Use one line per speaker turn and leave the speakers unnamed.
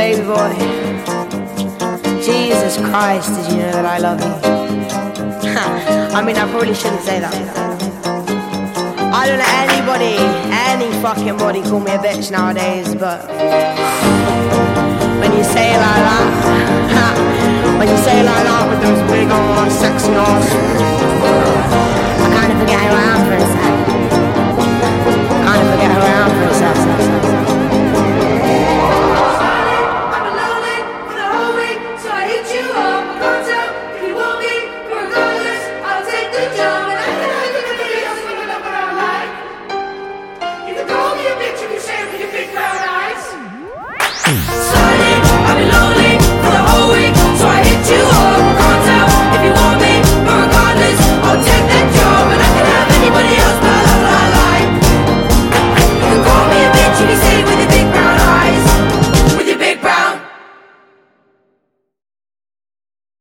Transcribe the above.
baby boy. Jesus Christ, did you know that I love you? I mean, I probably shouldn't say that. I don't let anybody, any fucking body call me a bitch nowadays, but when you say it like that, when you say it like that with those big ass, sexy ass, I kind of forget who I am for a sec.